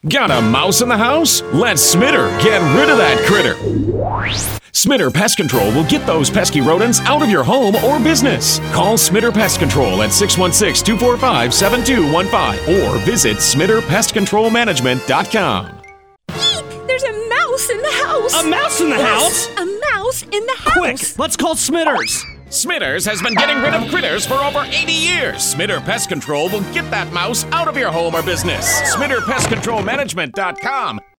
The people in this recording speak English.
Got a mouse in the house? Let Smitter get rid of that critter. Smitter Pest Control will get those pesky rodents out of your home or business. Call Smitter Pest Control at 616-245-7215 or visit SmitterPestControlManagement.com. Eek! There's a mouse in the house! A mouse in the house? A mouse in the house! Quick, let's call Smitters. Smitters has been getting rid of critters for over 80 years. Smitter Pest Control will get that mouse out of your home or business. SmitterPestControlManagement.com.